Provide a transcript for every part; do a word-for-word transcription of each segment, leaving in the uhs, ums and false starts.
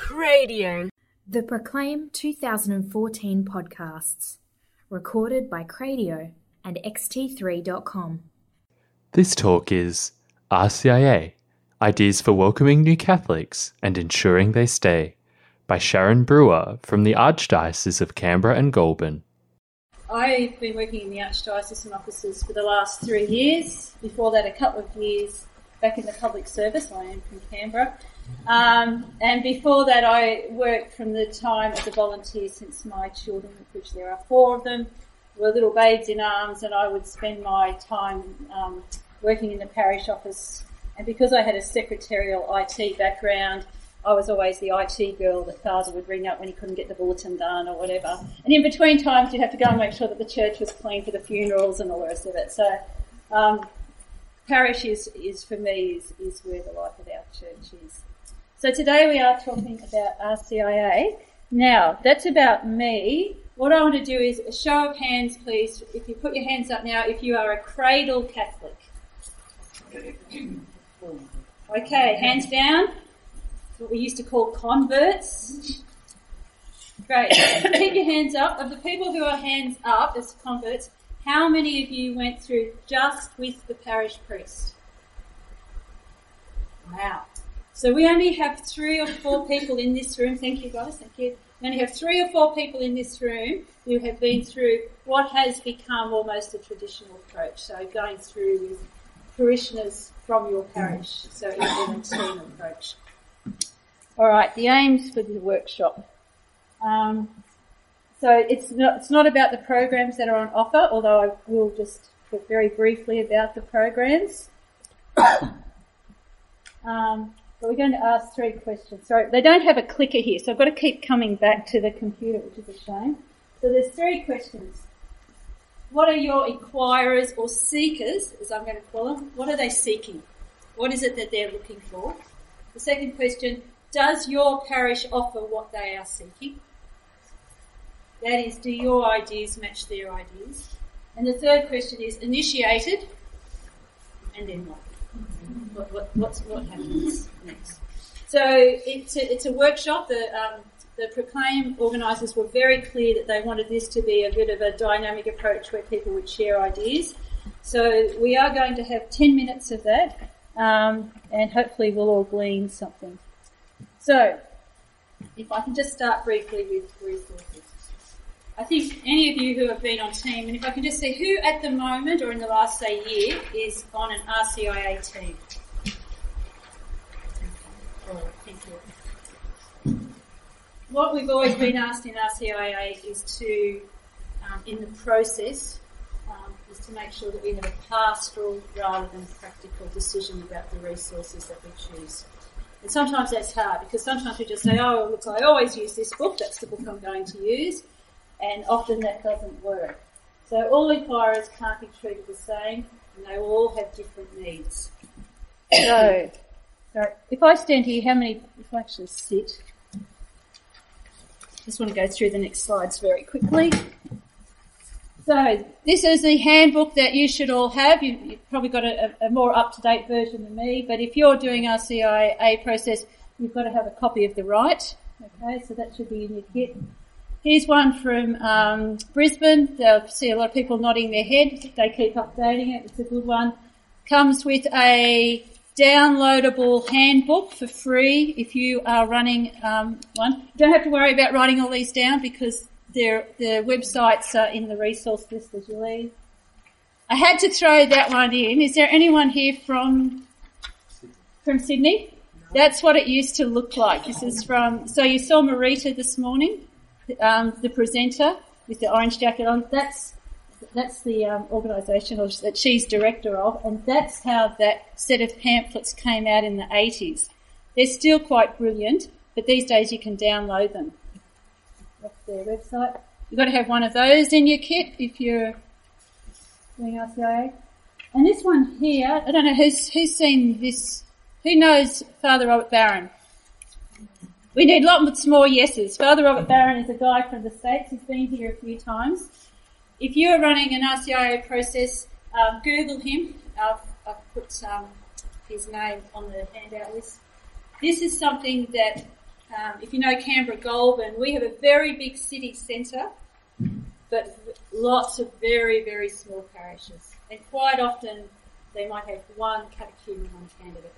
Cradio. The Proclaim two thousand fourteen podcasts, recorded by Cradio and X T three dot com. This talk is R C I A, Ideas for Welcoming New Catholics and Ensuring They Stay, by Sharon Brewer from the Archdiocese of Canberra and Goulburn. I've been working in the Archdiocesan offices for the last three years. Before that, a couple of years back in the public service. I am from Canberra. Um, and before that, I worked from the time as a volunteer since my children, of which there are four of them, were little babes in arms, and I would spend my time um, working in the parish office. And because I had a secretarial I T background, I was always the I T girl that Father would ring up when he couldn't get the bulletin done or whatever. And in between times, you'd have to go and make sure that the church was clean for the funerals and all the rest of it. So um, parish is, is for me, is, is where the life of our church is. So today we are talking about R C I A. Now, that's about me. What I want to do is a show of hands, please. If you put your hands up now, if you are a cradle Catholic. Okay, hands down. What we used to call converts. Great. Keep your hands up. Of the people who are hands up as converts, how many of you went through just with the parish priest? Wow. So we only have three or four people in this room. Thank you, guys. Thank you. We only have three or four people in this room who have been through what has become almost a traditional approach. So going through with parishioners from your parish. So it's a team approach. All right, the aims for the workshop. Um, so it's not, it's not about the programs that are on offer, although I will just talk very briefly about the programs. um, but we're going to ask three questions. Sorry, they don't have a clicker here, so I've got to keep coming back to the computer, which is a shame. So there's three questions. What are your inquirers or seekers, as I'm going to call them? What are they seeking? What is it that they're looking for? The second question, does your parish offer what they are seeking? That is, do your ideas match their ideas? And the third question is initiated, and then what? What, what, what's, what happens next? So it's a, it's a workshop. The, um, the Proclaim organisers were very clear that they wanted this to be a bit of a dynamic approach where people would share ideas. So we are going to have ten minutes of that, um, and hopefully we'll all glean something. So, if I can just start briefly with resources. I think any of you who have been on team, and if I can just say who at the moment or in the last, say, year is on an R C I A team. Oh, thank you. What we've always been asked in R C I A is to, um, in the process, um, is to make sure that we have a pastoral rather than practical decision about the resources that we choose. And sometimes that's hard because sometimes we just say, oh, look, I always use this book, that's the book I'm going to use, and often that doesn't work. So all inquirers can't be treated the same and they will all have different needs. So, sorry, if I stand here, how many, if I actually sit, just want to go through the next slides very quickly. So this is the handbook that you should all have. You, you've probably got a, a more up-to-date version than me, but if you're doing R C I A process, you've got to have a copy of the right. Okay, so that should be in your kit. Here's one from um, Brisbane. They'll see a lot of people nodding their head. They keep updating it. It's a good one. Comes with a downloadable handbook for free if you are running um, one. You don't have to worry about writing all these down because Their, the websites are in the resource list as you leave. I had to throw that one in. Is there anyone here from from Sydney? That's what it used to look like. This is from, so you saw Marita this morning, um, the presenter with the orange jacket on. That's that's the um, organisation that she's director of, and that's how that set of pamphlets came out in the eighties. They're still quite brilliant, but these days you can download them. That's their website. You've got to have one of those in your kit if you're doing R C I A. And this one here, I don't know who's who's seen this. Who knows Father Robert Barron? We need lots more yeses. Father Robert Barron is a guy from the States. He's been here a few times. If you're running an R C I A process, um, Google him. I've, I've put um, his name on the handout list. This is something that um, if you know Canberra Goulburn, we have a very big city centre, but lots of very, very small parishes. And quite often they might have one catechumen, one candidate.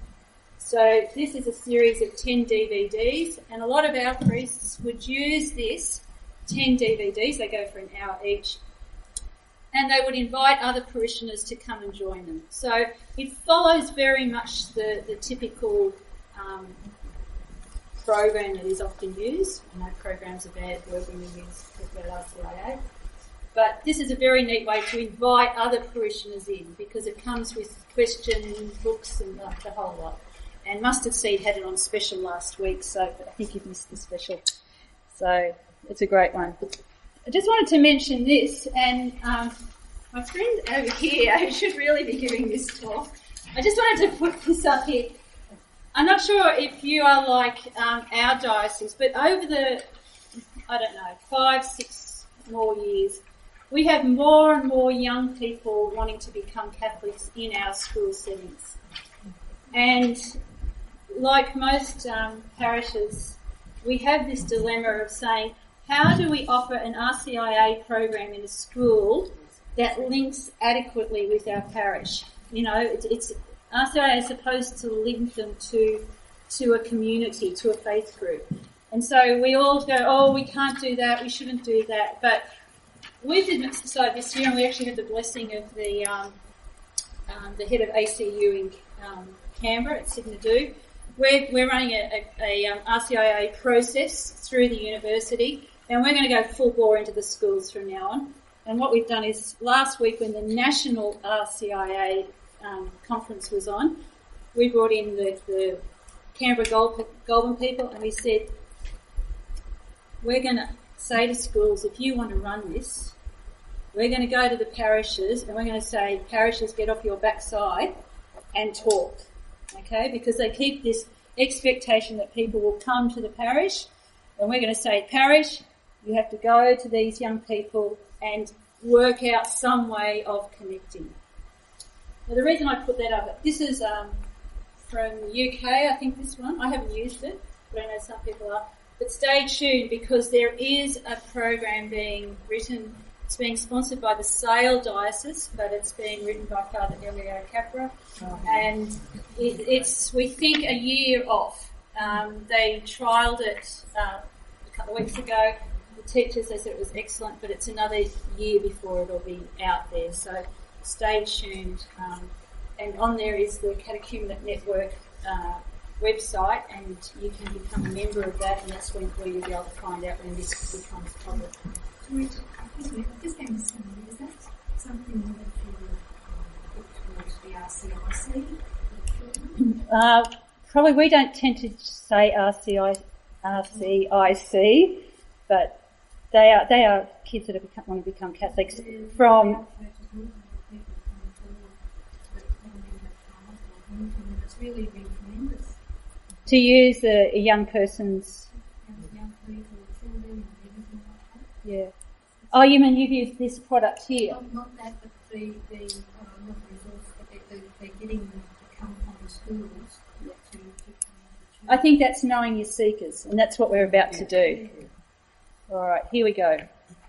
So this is a series of ten D V Ds, and a lot of our priests would use this ten D V Ds, they go for an hour each, and they would invite other parishioners to come and join them. So it follows very much the, the typical um, program that is often used. I know programs are bad word when we use about R C I A, but this is a very neat way to invite other parishioners in because it comes with questions, books, and the, the whole lot. And Mustard Seed had it on special last week, so I think you've missed the special. So it's a great one. I just wanted to mention this, and um, my friend over here who should really be giving this talk, I just wanted to put this up here. I'm not sure if you are like um, our diocese, but over the, I don't know, five, six more years, we have more and more young people wanting to become Catholics in our school settings. And like most um, parishes, we have this dilemma of saying, how do we offer an R C I A program in a school that links adequately with our parish? You know, it's, it's R C I A is supposed to link them to to a community, to a faith group. And so we all go, oh, we can't do that, we shouldn't do that. But we did decide this year, and we actually had the blessing of the um, um, the head of A C U in um, Canberra at Signadu. We're, we're running a, a, a um, R C I A process through the university, and we're going to go full bore into the schools from now on. And what we've done is last week when the national R C I A um, conference was on, we brought in the, the Canberra Gold, Goulburn people, and we said, we're going to say to schools, if you want to run this, we're going to go to the parishes and we're going to say, parishes, get off your backside and talk. Okay, because they keep this expectation that people will come to the parish, and we're going to say, parish, you have to go to these young people and work out some way of connecting. Now, the reason I put that up, this is um, from U K, I think this one. I haven't used it, but I know some people are. But stay tuned because there is a program being written. It's being sponsored by the Sale Diocese, but it's being written by Father Elio Capra. Oh. And it, it's, we think, a year off. Um, they trialled it uh, a couple of weeks ago. The teachers, they said it was excellent, but it's another year before it'll be out there. So stay tuned. Um, and on there is the Catechumenate Network uh, website, and you can become a member of that, and that's when where you'll be able to find out when this becomes public. Just going to say, is that something that you look towards the R C I C? Uh, probably we don't tend to say R C I, R C I C, but they are they are kids that have become, want to become Catholics from. It's really been tremendous. To use a, a young person's. Young people, children, and everything like that. Yeah. Oh, you mean you've used this product here? Not, not that, but the, the uh, not the resource, but they're, they're getting them to come from the schools. Yeah. To, to come I think that's knowing your seekers, and that's what we're about yeah. to do. All right, here we go.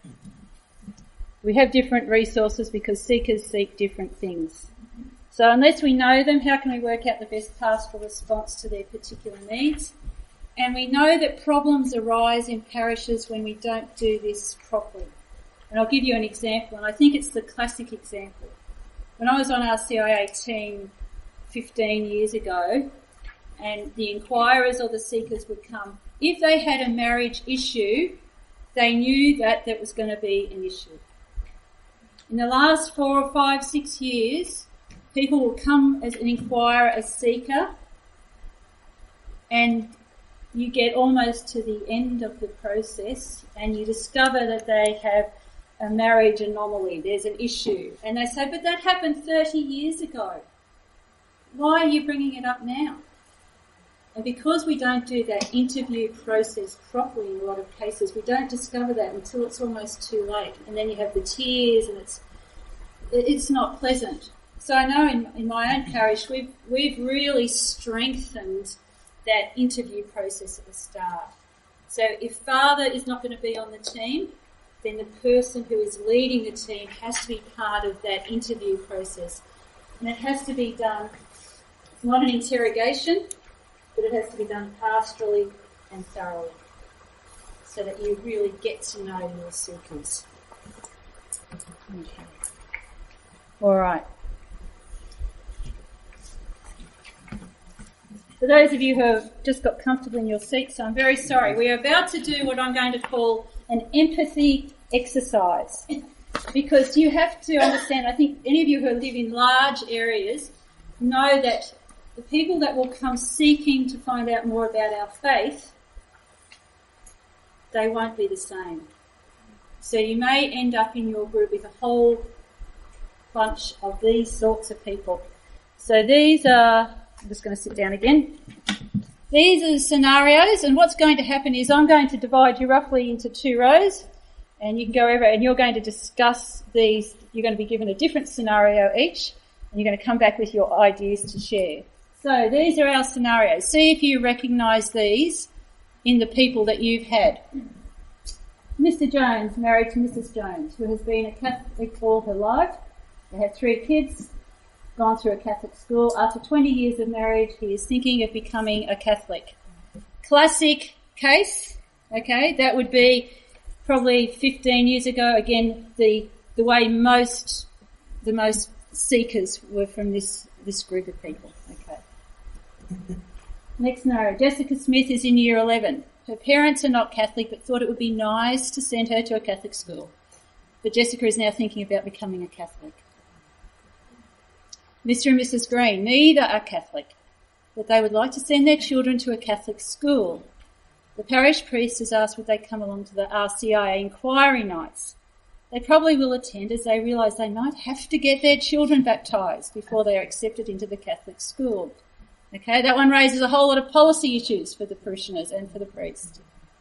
We have different resources because seekers seek different things. So unless we know them, how can we work out the best pastoral response to their particular needs? And we know that problems arise in parishes when we don't do this properly. And I'll give you an example, and I think it's the classic example. When I was on our C I A team fifteen years ago, and the inquirers or the seekers would come, if they had a marriage issue, they knew that that was going to be an issue. In the last four or five, six years, people will come as an inquirer, as seeker, and you get almost to the end of the process and you discover that they have a marriage anomaly, there's an issue. And they say, but that happened thirty years ago. Why are you bringing it up now? And because we don't do that interview process properly in a lot of cases, we don't discover that until it's almost too late. And then you have the tears and it's it's not pleasant. So I know in, in my own parish, we've, we've really strengthened that interview process at the start. So if father is not going to be on the team, then the person who is leading the team has to be part of that interview process. And it has to be done, it's not an interrogation, but it has to be done pastorally and thoroughly so that you really get to know your seekers. Okay. All right. For those of you who have just got comfortable in your seats, I'm very sorry. We are about to do what I'm going to call an empathy exercise, because you have to understand, I think any of you who live in large areas know that the people that will come seeking to find out more about our faith, they won't be the same. So you may end up in your group with a whole bunch of these sorts of people. So these are, I'm just going to sit down again. These are the scenarios, and what's going to happen is I'm going to divide you roughly into two rows, and you can go over and you're going to discuss these. You're going to be given a different scenario each, and you're going to come back with your ideas to share. So these are our scenarios. See if you recognise these in the people that you've had. Mister Jones married to Missus Jones, who has been a Catholic all her life. They have three kids, gone through a Catholic school. After twenty years of marriage, he is thinking of becoming a Catholic. Classic case, okay, that would be probably fifteen years ago. Again, the the way most the most seekers were from this this group of people. Okay. Next scenario. Jessica Smith is in year eleven. Her parents are not Catholic, but thought it would be nice to send her to a Catholic school. But Jessica is now thinking about becoming a Catholic. Mister and Missus Green, neither are Catholic, but they would like to send their children to a Catholic school. The parish priest has asked would they come along to the R C I A inquiry nights. They probably will attend as they realise they might have to get their children baptised before they are accepted into the Catholic school. Okay, that one raises a whole lot of policy issues for the parishioners and for the priest.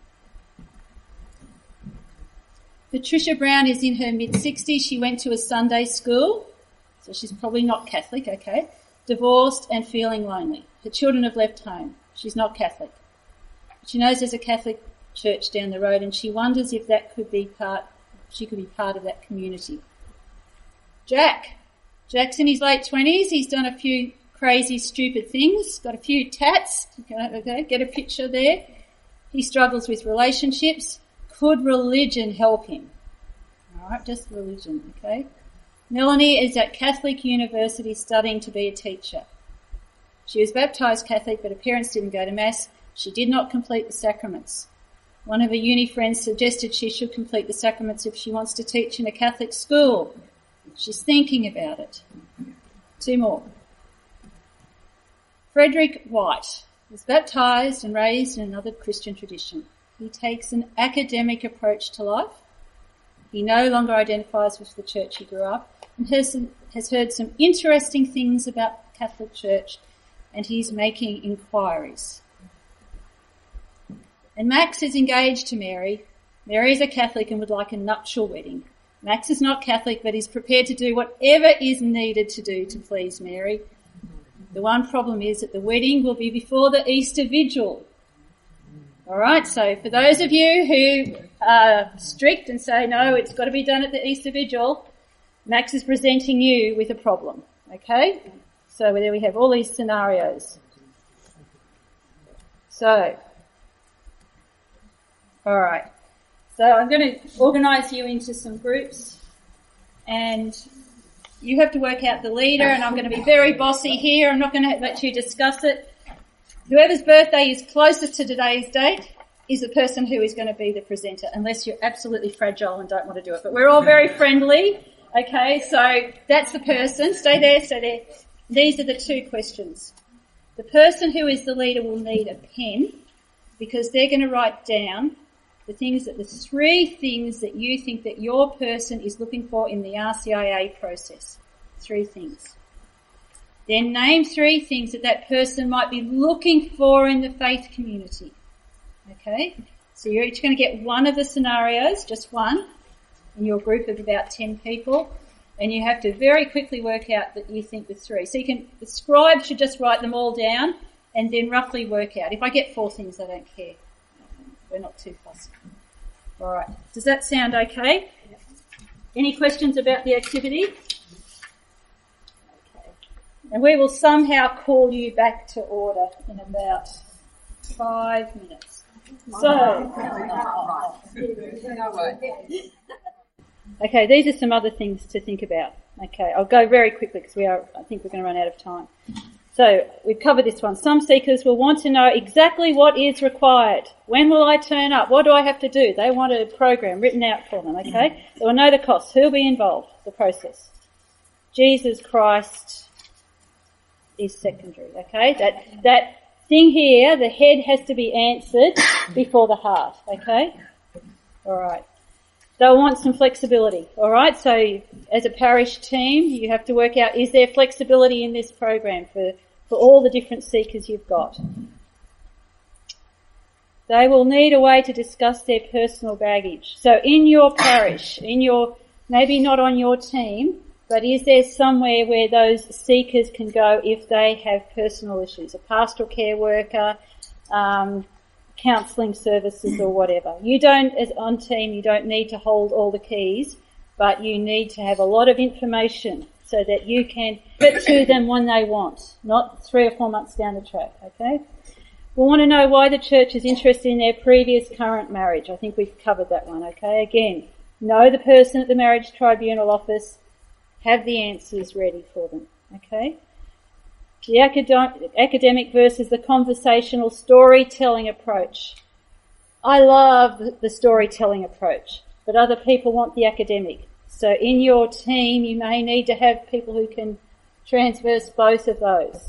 Patricia Brown is in her mid-sixties. She went to a Sunday school, so she's probably not Catholic, okay. Divorced and feeling lonely. Her children have left home. She's not Catholic. She knows there's a Catholic church down the road and she wonders if that could be part, she could be part of that community. Jack. Jack's in his late twenties. He's done a few crazy, stupid things. Got a few tats. Okay, get a picture there. He struggles with relationships. Could religion help him? All right, just religion, okay. Melanie is at Catholic University studying to be a teacher. She was baptised Catholic, but her parents didn't go to Mass. She did not complete the sacraments. One of her uni friends suggested she should complete the sacraments if she wants to teach in a Catholic school. She's thinking about it. Two more. Frederick White was baptised and raised in another Christian tradition. He takes an academic approach to life. He no longer identifies with the church he grew up and has, has heard some interesting things about the Catholic Church, and he's making inquiries. And Max is engaged to Mary. Mary is a Catholic and would like a nuptial wedding. Max is not Catholic, but is prepared to do whatever is needed to do to please Mary. The one problem is that the wedding will be before the Easter Vigil. All right, so for those of you who are strict and say, no, it's got to be done at the Easter Vigil, Max is presenting you with a problem, okay? So there we have all these scenarios. So, all right. So I'm going to organise you into some groups, and you have to work out the leader, and I'm going to be very bossy here. I'm not going to let you discuss it. Whoever's birthday is closest to today's date is the person who is going to be the presenter, unless you're absolutely fragile and don't want to do it. But we're all very friendly, okay? So that's the person. Stay there, stay there. These are the two questions. The person who is the leader will need a pen because they're going to write down the things that the three things that you think that your person is looking for in the R C I A process. Three things. Then name three things that that person might be looking for in the faith community. Okay? So you're each going to get one of the scenarios, just one, in your group of about ten people, and you have to very quickly work out that you think the three. So you can, the scribe should just write them all down, and then roughly work out. If I get four things, I don't care. We're not too fussy. All right. Does that sound okay? Any questions about the activity? Okay. And we will somehow call you back to order in about five minutes. So, okay, these are some other things to think about. Okay, I'll go very quickly because we are, I think we're going to run out of time. So, we've covered this one. Some seekers will want to know exactly what is required. When will I turn up? What do I have to do? They want a program written out for them, okay? They will know the costs. Who will be involved? The process. Jesus Christ is secondary, okay? That, that thing here, the head has to be answered before the heart, okay? All right. They'll want some flexibility, all right? So as a parish team, you have to work out, is there flexibility in this program for, for all the different seekers you've got? They will need a way to discuss their personal baggage. So in your parish, in your, maybe not on your team, but is there somewhere where those seekers can go if they have personal issues? A pastoral care worker, um, counselling services or whatever. You don't, as on team, you don't need to hold all the keys, but you need to have a lot of information so that you can get to them when they want, not three or four months down the track, okay? We want to know why the church is interested in their previous current marriage. I think we've covered that one, okay? Again, know the person at the marriage tribunal office, have the answers ready for them, okay? The acad- academic versus the conversational storytelling approach. I love the, the storytelling approach, but other people want the academic. So in your team, you may need to have people who can transverse both of those.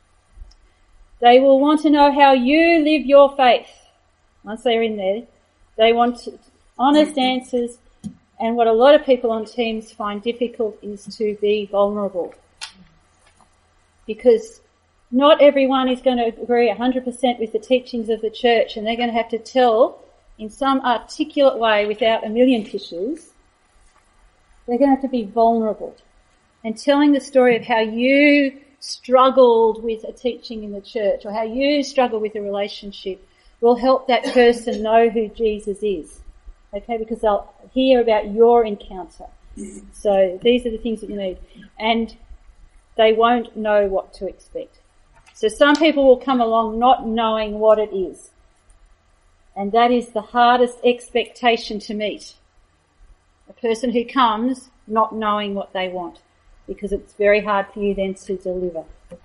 They will want to know how you live your faith. Once they're in there, they want honest answers, and what a lot of people on teams find difficult is to be vulnerable. Because not everyone is going to agree one hundred percent with the teachings of the church, and they're going to have to tell in some articulate way without a million tissues. They're going to have to be vulnerable. And telling the story of how you struggled with a teaching in the church or how you struggle with a relationship will help that person know who Jesus is. Okay, because they'll hear about your encounter. So these are the things that you need. And they won't know what to expect. So some people will come along not knowing what it is. And that is the hardest expectation to meet. A person who comes not knowing what they want, because it's very hard for you then to deliver.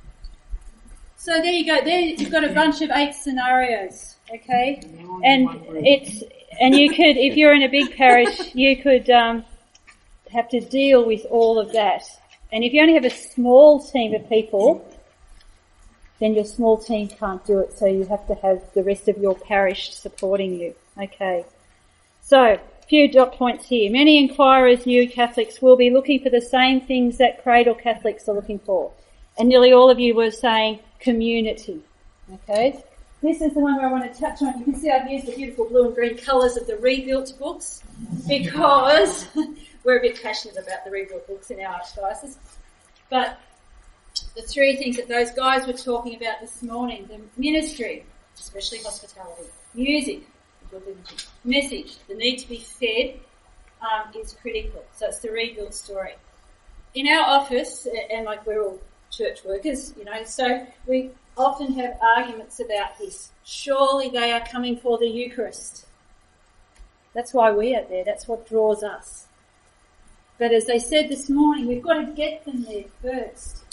So there you go. There you've got a bunch of eight scenarios, okay? And it's and you could, if you're in a big parish, you could um, have to deal with all of that. And if you only have a small team of people, then your small team can't do it, so you have to have the rest of your parish supporting you. Okay. So, a few dot points here. Many inquirers, new Catholics, will be looking for the same things that cradle Catholics are looking for. And nearly all of you were saying community. Okay. This is the one where I want to touch on. You can see I've used the beautiful blue and green colours of the Rebuilt books because we're a bit passionate about the Rebuilt books in our archdiocese. But the three things that those guys were talking about this morning, the ministry, especially hospitality, music, message, the need to be fed, um, is critical. So it's the Rebuilt story. In our office, and like we're all church workers, you know, so we often have arguments about this. Surely they are coming for the Eucharist. That's why we are there. That's what draws us. But as they said this morning, we've got to get them there first.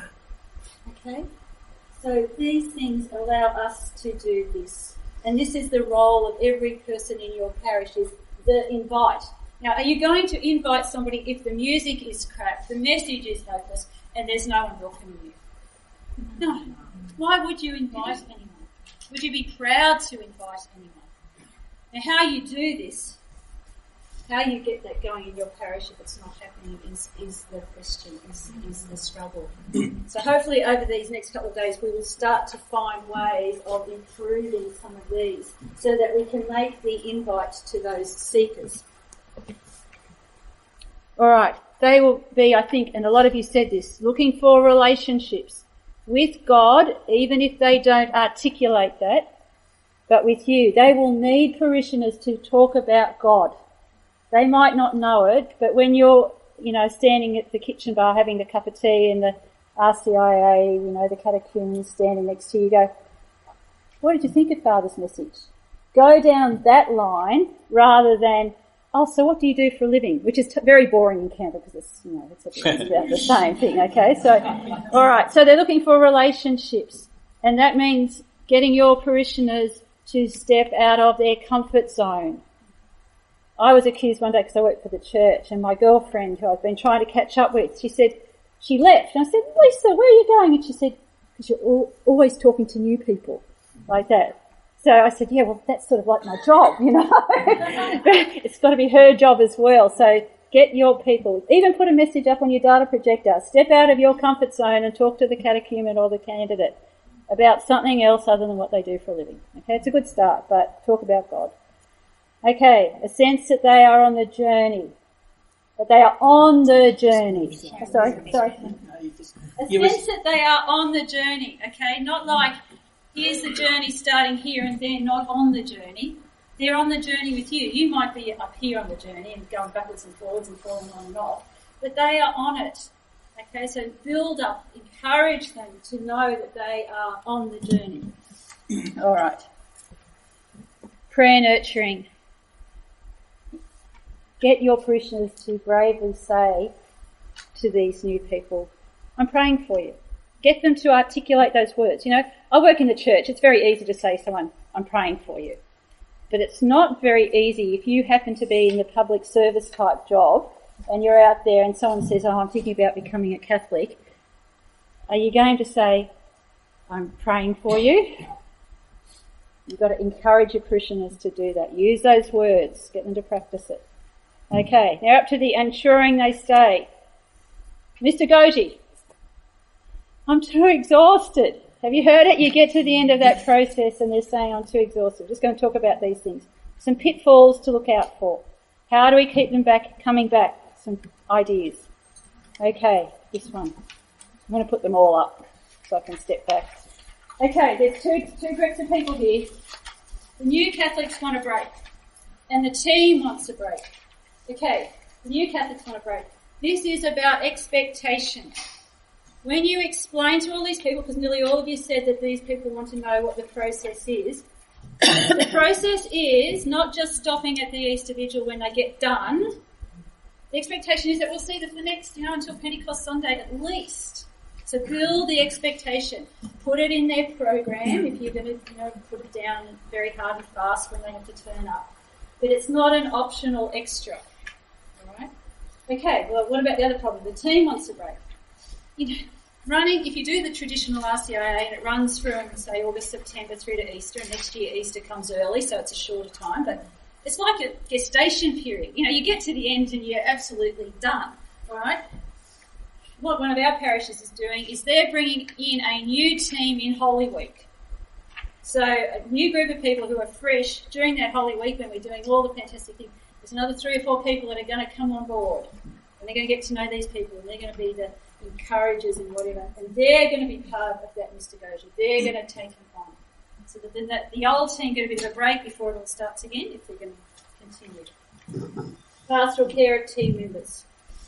Okay? So these things allow us to do this. And this is the role of every person in your parish, is the invite. Now, are you going to invite somebody if the music is crap, the message is hopeless, and there's no one welcoming you? No. Why would you invite anyone? Would you be proud to invite anyone? Now, how you do this, how you get that going in your parish if it's not happening is, is the question, is, is the struggle. So hopefully over these next couple of days we will start to find ways of improving some of these so that we can make the invite to those seekers. All right, they will be, I think, and a lot of you said this, looking for relationships. with God, even if they don't articulate that, but with you. They will need parishioners to talk about God. They might not know it, but when you're, you know, standing at the kitchen bar having the cup of tea and the R C I A, you know, the catechumen standing next to you, you go, what did you think of Father's message? Go down that line rather than, oh, so what do you do for a living? Which is t- very boring in Canberra because it's, you know, it's, it's about the same thing, okay? So, all right, so they're looking for relationships, and that means getting your parishioners to step out of their comfort zone. I was accused one day because I worked for the church, and my girlfriend, who I've been trying to catch up with, she said, she left, and I said, Lisa, where are you going? And she said, because you're all, always talking to new people, like that. So I said, yeah, well, that's sort of like my job, you know. But it's got to be her job as well. So get your people. Even put a message up on your data projector. Step out of your comfort zone and talk to the catechumen or the candidate about something else other than what they do for a living. Okay, it's a good start, but talk about God. Okay, a sense that they are on the journey. That they are on the journey. Oh, sorry, sorry. A sense that they are on the journey, okay? Not like, here's the journey starting here and they're not on the journey. They're on the journey with you. You might be up here on the journey and going backwards and forwards and falling on and off, but they are on it. Okay, so build up, encourage them to know that they are on the journey. All right. Prayer nurturing. Get your parishioners to bravely say to these new people, I'm praying for you. Get them to articulate those words. You know, I work in the church. It's very easy to say to someone, I'm praying for you. But it's not very easy if you happen to be in the public service type job and you're out there and someone says, oh, I'm thinking about becoming a Catholic. Are you going to say, I'm praying for you? You've got to encourage your parishioners to do that. Use those words. Get them to practice it. Okay, now up to the ensuring they stay. Mister Goji, I'm too exhausted. Have you heard it? You get to the end of that process and they're saying, I'm too exhausted. I'm just going to talk about these things. Some pitfalls to look out for. How do we keep them back, coming back? Some ideas. Okay, this one. I'm going to put them all up so I can step back. Okay, there's two, two groups of people here. The new Catholics want a break and the team wants a break. Okay, the new Catholics want a break. This is about expectation. When you explain to all these people, because nearly all of you said that these people want to know what the process is, the process is not just stopping at the Easter Vigil when they get done. The expectation is that we'll see them for the next, you know, until Pentecost Sunday at least. So build the expectation. Put it in their program if you're going to, you know, put it down very hard and fast when they have to turn up. But it's not an optional extra. All right? Okay, well, what about the other problem? The team wants a break. You know, running, if you do the traditional R C I A and it runs from, say, August, September through to Easter, and next year Easter comes early, so it's a shorter time, but it's like a gestation period. You know, you get to the end and you're absolutely done, all right? What one of our parishes is doing is they're bringing in a new team in Holy Week. So a new group of people who are fresh during that Holy Week when we're doing all the fantastic things. There's another three or four people that are going to come on board, and they're going to get to know these people, and they're going to be the encouragers and whatever, and they're going to be part of that Mister Goji. They're going to take them on. So that then that, the old team get a bit of a break before it all starts again, if they're going to continue. Pastoral care of team members.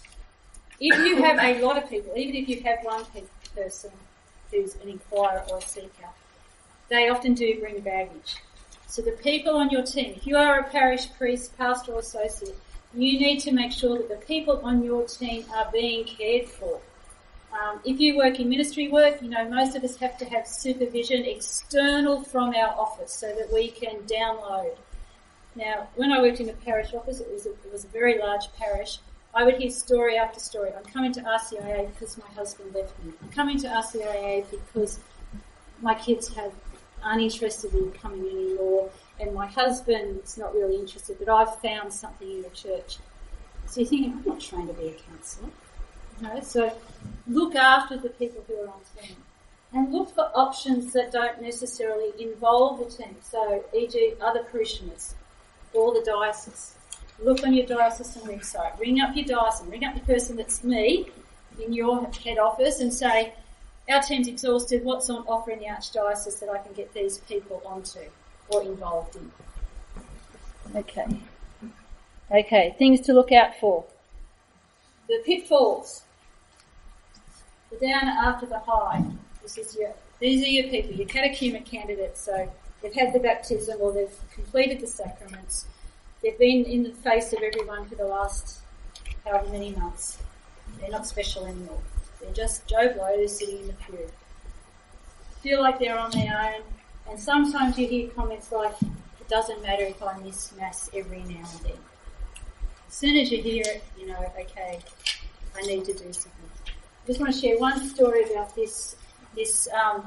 If you have a lot of people, even if you have one person who's an inquirer or a seeker, they often do bring baggage. So the people on your team, if you are a parish priest, pastoral associate, you need to make sure that the people on your team are being cared for. Um, if you work in ministry work, you know, most of us have to have supervision external from our office so that we can download. Now, when I worked in a parish office, it was a, it was a very large parish, I would hear story after story. I'm coming to R C I A because my husband left me. I'm coming to R C I A because my kids have aren't interested in coming anymore, and my husband's not really interested, but I've found something in the church. So you're thinking, I'm not trained to be a counsellor. You know, so look after the people who are on team. And look for options that don't necessarily involve the team. So, for example, other parishioners or the diocese. Look on your diocesan website. Ring up your diocesan. Ring up the person that's me in your head office and say, our team's exhausted. What's on offer in the Archdiocese that I can get these people onto or involved in? Okay. Okay, things to look out for. The pitfalls. The down after the high. This is your, these are your people, your catechumen candidates. So they've had the baptism or they've completed the sacraments. They've been in the face of everyone for the last however many months. They're not special anymore. They're just Joe Blow sitting in the pew. Feel like they're on their own. And sometimes you hear comments like, it doesn't matter if I miss Mass every now and then. As soon as you hear it, you know, okay, I need to do something. I just want to share one story about this, this um,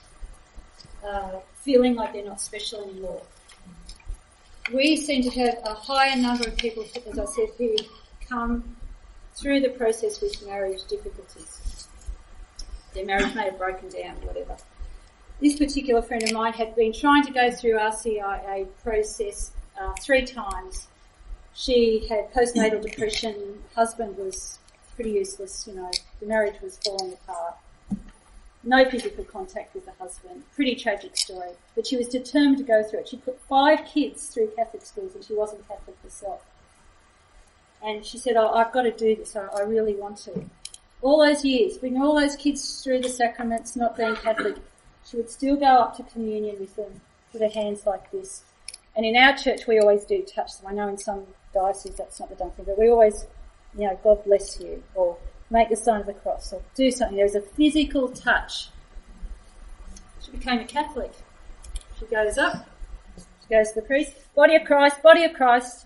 uh, feeling like they're not special anymore. We seem to have a higher number of people, as I said, who come through the process with marriage difficulties. Their marriage may have broken down, whatever. This particular friend of mine had been trying to go through R C I A process uh, three times. She had postnatal depression, husband was pretty useless, you know, the marriage was falling apart. No physical contact with the husband. Pretty tragic story. But she was determined to go through it. She put five kids through Catholic schools and she wasn't Catholic herself. And she said, oh, I've got to do this. I, I really want to. All those years, bringing all those kids through the sacraments, not being Catholic, she would still go up to communion with them with her hands like this. And in our church, we always do touch them. I know in some dioceses that's not the done thing, but we always, you know, God bless you, or make the sign of the cross, or do something. There's a physical touch. She became a Catholic. She goes up, she goes to the priest, body of Christ, body of Christ.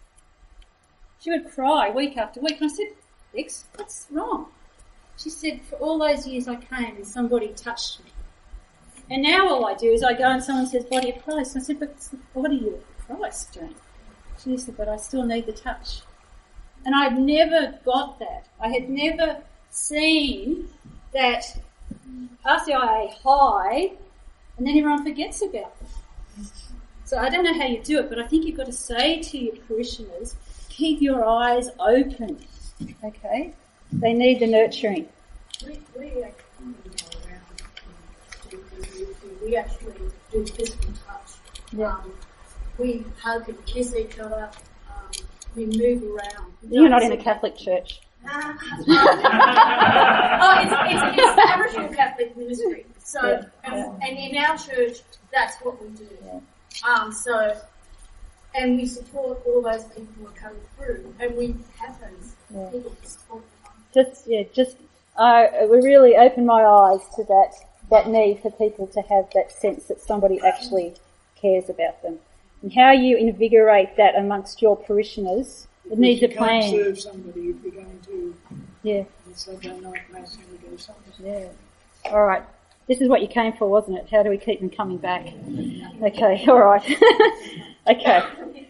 She would cry week after week. And I said, Lex, what's wrong? She said, for all those years I came and somebody touched me. And now all I do is I go and someone says, body of Christ. And I said, but it's the body of Christ, Jane. She said, but I still need the touch. And I'd never got that. I had never seen that R C I A high and then everyone forgets about it. So I don't know how you do it, but I think you've got to say to your parishioners, keep your eyes open, okay? They need the nurturing. We, we, actually, we actually do physical touch. Yeah. Um, we hug and kiss each other. Um, we move around. We You're not in a Catholic church. Uh, oh, it's, it's, it's Aboriginal Catholic ministry. So, Yeah, and, yeah. and in our church, that's what we do. Yeah. Um, so, and we support all those people who are coming through, and we have those Yeah. people to support them. Just, yeah, just, uh, it really opened my eyes to that, that need for people to have that sense that somebody actually cares about them. And how you invigorate that amongst your parishioners, it needs a plan. If you can't serve somebody, if you're going to Yeah, a Sunday night mass and we do something. yeah. All right. This is what you came for, wasn't it? How do we keep them coming back? Okay, all right. Okay.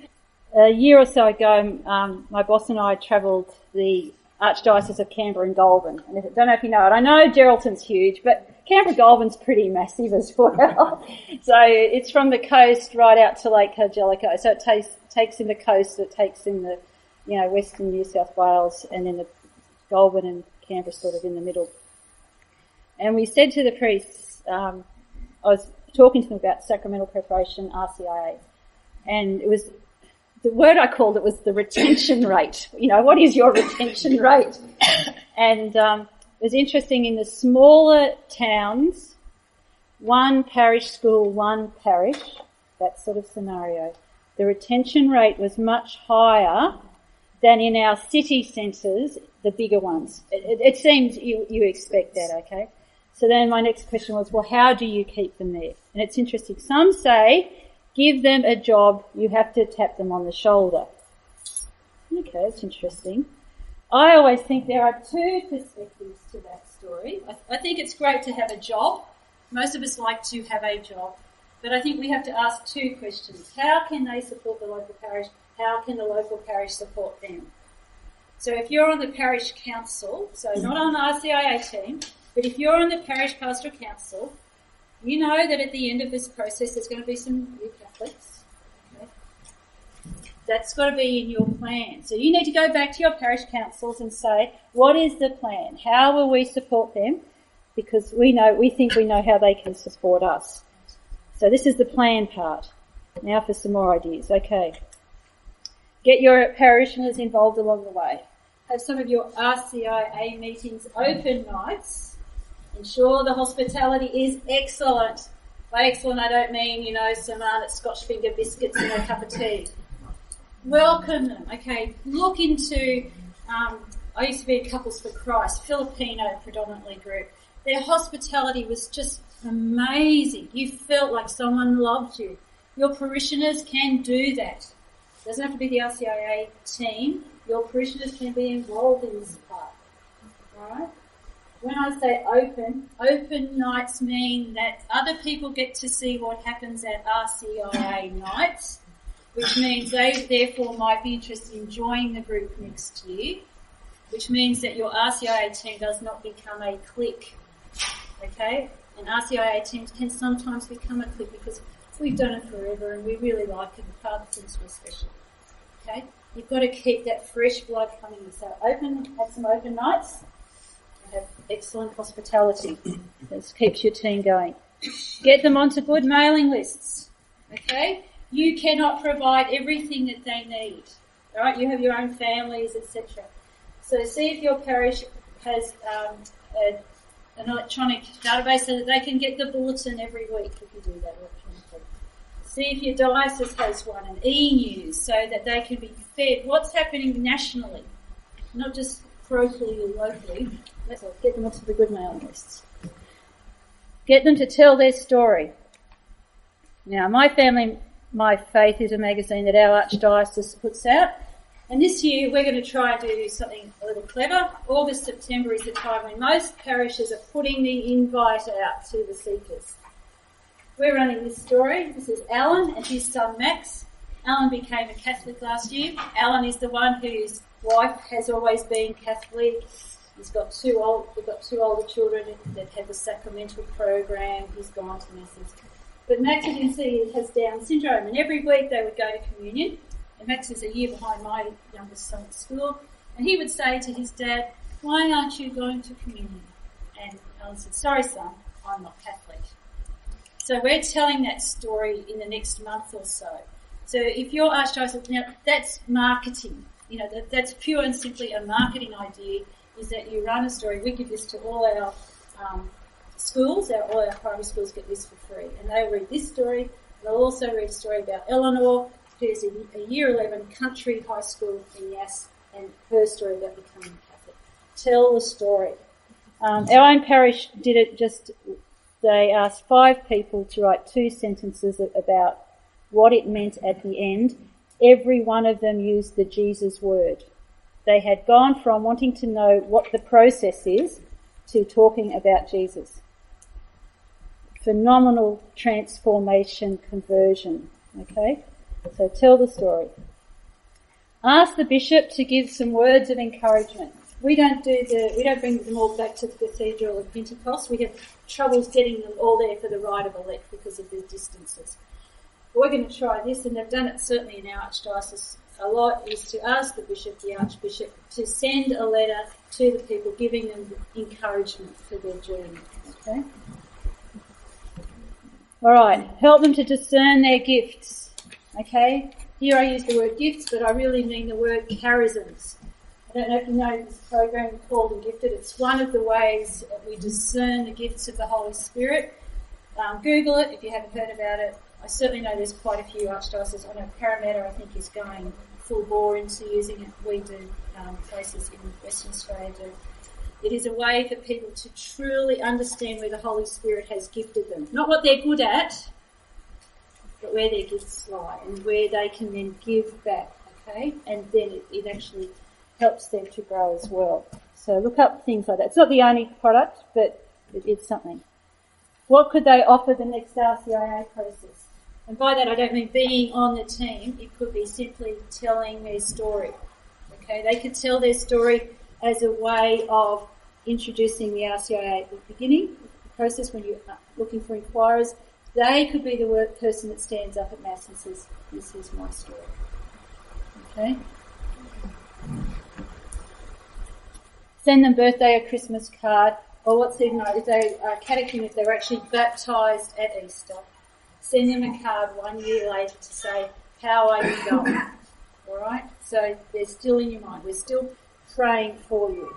A year or so ago, um, my boss and I travelled the Archdiocese of Canberra and Goulburn. And I don't know if you know it. I know Geraldton's huge, but Canberra Goulburn's pretty massive as well. So it's from the coast right out to Lake Cargellico. So it takes takes in the coast, it takes in the, you know, western New South Wales, and then the Goulburn and Canberra sort of in the middle. And we said to the priests, um, I was talking to them about sacramental preparation, R C I A, and it was, the word I called it was the retention rate. You know, what is your retention rate? And um, it was interesting, in the smaller towns, one parish school, one parish, that sort of scenario, the retention rate was much higher than in our city centres, the bigger ones. It, it, it seems you, you expect that, okay? So then my next question was, well, how do you keep them there? And it's interesting. Some say, give them a job, you have to tap them on the shoulder. Okay, that's interesting. I always think there are two perspectives to that story. I, I think it's great to have a job. Most of us like to have a job. But I think we have to ask two questions. How can they support the local parish? How can the local parish support them? So if you're on the parish council, so not on the R C I A team, but if you're on the parish pastoral council, you know that at the end of this process there's going to be some new Catholics. Okay? That's got to be in your plan. So you need to go back to your parish councils and say, what is the plan? How will we support them? because we know, we think we know how they can support us. So this is the plan part. Now for some more ideas. Okay. Get your parishioners involved along the way. Have some of your R C I A meetings open nights. Ensure the hospitality is excellent. By excellent, I don't mean, you know, some uh, Scotch finger biscuits and a cup of tea. Welcome them. Okay. Look into, um, I used to be at Couples for Christ, Filipino predominantly group. Their hospitality was just amazing. You felt like someone loved you. Your parishioners can do that. It doesn't have to be the R C I A team. Your parishioners can be involved in this part. Alright? When I say open, open nights mean that other people get to see what happens at R C I A nights, which means they therefore might be interested in joining the group next year, which means that your R C I A team does not become a clique. Okay? And R C I A teams can sometimes become a clique because we've done it forever and we really like it and Father thinks we're special. Okay? You've got to keep that fresh blood coming in. So open, have some open nights and have excellent hospitality. This keeps your team going. Get them onto good mailing lists. Okay? You cannot provide everything that they need. Alright? You have your own families, et cetera. So see if your parish has um, a, an electronic database so that they can get the bulletin every week if you do that electronically. See if your diocese has one, an e-news, so that they can be fed what's happening nationally, not just parochially or locally. Let's get them onto the good mailing lists. Get them to tell their story. Now, My Family, My Faith is a magazine that our Archdiocese puts out. And this year we're going to try and do something a little clever. August, September is the time when most parishes are putting the invite out to the seekers. We're running this story. This is Alan and his son Max. Alan became a Catholic last year. Alan is the one whose wife has always been Catholic. He's got two old, we've got two older children that have the sacramental program. He's gone to masses. But Max, you can see, has Down syndrome, and every week they would go to communion. And Max is a year behind my youngest son at school. And he would say to his dad, "Why aren't you going to communion?" And Alan said, "Sorry, son, I'm not Catholic." So we're telling that story in the next month or so. So if you're Archdiocese, now that's marketing. You know, that, that's pure and simply a marketing idea, is that you run a story. We give this to all our um, schools, our, all our primary schools get this for free. And they'll read this story. They'll also read a story about Eleanor, who's in a year eleven country high school in Yass, and her story about becoming Catholic. Tell the story. Um, our own parish did it just, they asked five people to write two sentences about what it meant at the end. Every one of them used the Jesus word. They had gone from wanting to know what the process is to talking about Jesus. Phenomenal transformation, conversion. Okay? So tell the story. Ask the bishop to give some words of encouragement. We don't do the, we don't bring them all back to the Cathedral of Pentecost. We have troubles getting them all there for the rite of elect because of the distances. But we're going to try this, and they've done it certainly in our Archdiocese a lot, is to ask the bishop, the Archbishop, to send a letter to the people giving them encouragement for their journey. Okay? Alright, help them to discern their gifts. Okay? Here I use the word gifts, but I really mean the word charisms. I don't know if you know this program called And Gifted. It's one of the ways that we discern the gifts of the Holy Spirit. Um, Google it if you haven't heard about it. I certainly know there's quite a few archdioceses. I know Parramatta, I think, is going full bore into using it. We do. Um, places in Western Australia do. It is a way for people to truly understand where the Holy Spirit has gifted them. Not what they're good at, but where their gifts lie and where they can then give back, okay? And then it, it actually helps them to grow as well. So look up things like that. It's not the only product, but it is something. What could they offer the next R C I A process? And by that I don't mean being on the team. It could be simply telling their story. Okay, they could tell their story as a way of introducing the R C I A at the beginning of the process when you're looking for inquirers. They could be the work person that stands up at Mass and says, "This is my story." Okay? Send them birthday or Christmas card. or what's even like, if they are catechism, if they're actually baptised at Easter, send them a card one year later to say, how are you going? All right? So they're still in your mind. We're still praying for you.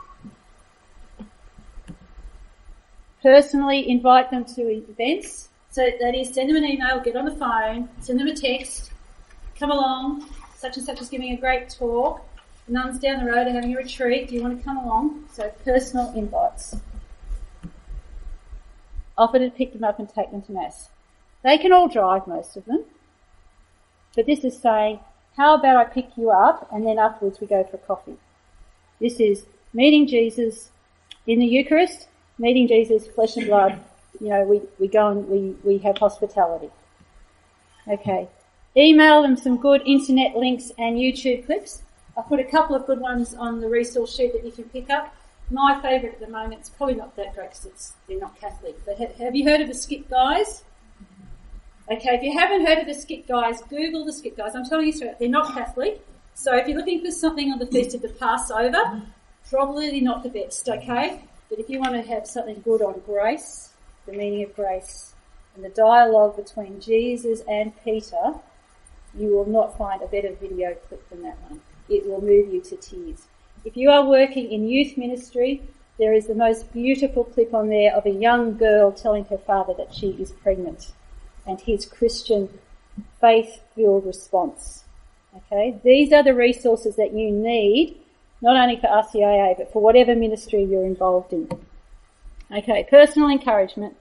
Personally invite them to events. So that is, send them an email, get on the phone, send them a text, come along, such and such is giving a great talk, the nuns down the road are having a retreat, do you want to come along? So personal invites. Offer to pick them up and take them to Mass. They can all drive, most of them, but this is saying, how about I pick you up and then afterwards we go for coffee? This is meeting Jesus in the Eucharist, meeting Jesus, flesh and blood. You know, we, we go and we, we have hospitality. Okay. Email them some good internet links and YouTube clips. I've put a couple of good ones on the resource sheet that you can pick up. My favourite at the moment, it's probably not that great because it's, they're not Catholic, but have, have you heard of the Skit Guys? Okay, if you haven't heard of the Skit Guys, Google the Skit Guys. I'm telling you straight, they're not Catholic. So if you're looking for something on the Feast of the Passover, probably not the best, okay? But if you want to have something good on grace, the meaning of grace, and the dialogue between Jesus and Peter, you will not find a better video clip than that one. It will move you to tears. If you are working in youth ministry, there is the most beautiful clip on there of a young girl telling her father that she is pregnant and his Christian faith-filled response. Okay, these are the resources that you need, not only for R C I A, but for whatever ministry you're involved in. Okay, personal encouragement.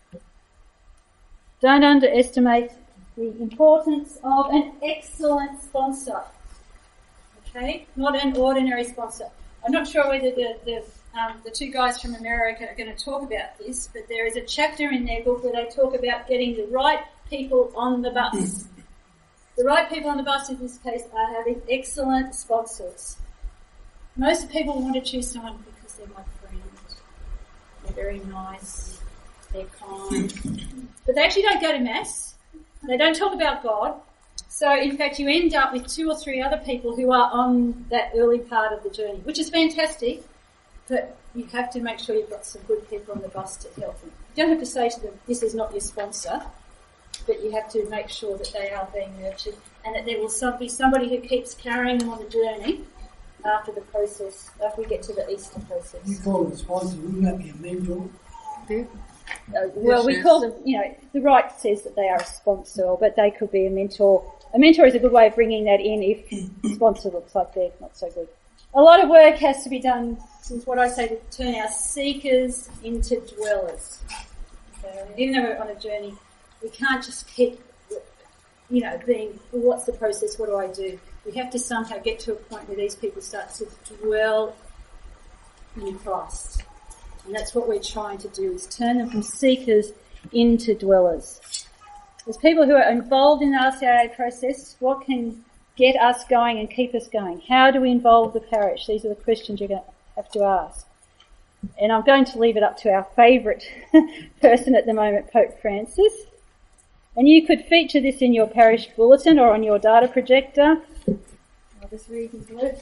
Don't underestimate the importance of an excellent sponsor. Okay, not an ordinary sponsor. I'm not sure whether the, the, um, the two guys from America are going to talk about this, but there is a chapter in their book where they talk about getting the right people on the bus. The right people on the bus in this case are having excellent sponsors. Most people want to choose someone because they're my friend. They're very nice. They're kind. But they actually don't go to Mass. They don't talk about God. So, in fact, you end up with two or three other people who are on that early part of the journey, which is fantastic, but you have to make sure you've got some good people on the bus to help them. You don't have to say to them, this is not your sponsor, but you have to make sure that they are being nurtured and that there will be somebody who keeps carrying them on the journey after the process, after we get to the Easter process. You call it a sponsor, wouldn't that be a mentor? Uh, well, we call them, you know, the Rite says that they are a sponsor, but they could be a mentor. A mentor is a good way of bringing that in if the sponsor looks like they're not so good. A lot of work has to be done, since what I say, to turn our seekers into dwellers. So even though we're on a journey, we can't just keep, you know, being, well, what's the process, what do I do? We have to somehow get to a point where these people start to dwell in Christ. And that's what we're trying to do, is turn them from seekers into dwellers. There's people who are involved in the R C I A process. What can get us going and keep us going? How do we involve the parish? These are the questions you're going to have to ask. And I'm going to leave it up to our favourite person at the moment, Pope Francis. And you could feature this in your parish bulletin or on your data projector. I'll just read his words.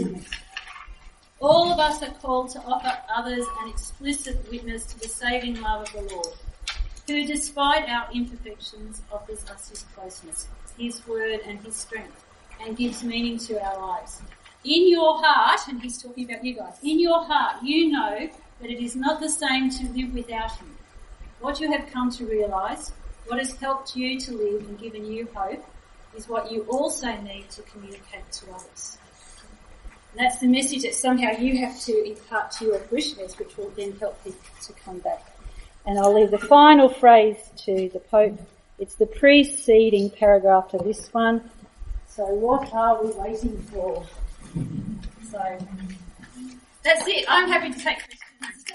All of us are called to offer others an explicit witness to the saving love of the Lord, who, despite our imperfections, offers us his closeness, his word and his strength, and gives meaning to our lives. In your heart, and he's talking about you guys, in your heart you know that it is not the same to live without him. What you have come to realise, what has helped you to live and given you hope, is what you also need to communicate to others. And that's the message that somehow you have to impart to your parishioners, which will then help people to come back. And I'll leave the final phrase to the Pope. It's the preceding paragraph to this one. So what are we waiting for? So that's it. I'm happy to take questions.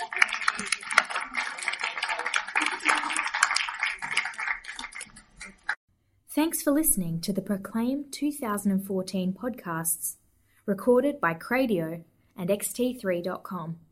Thanks for listening to the Proclaim two thousand fourteen podcasts, recorded by Cradio and X T three dot com.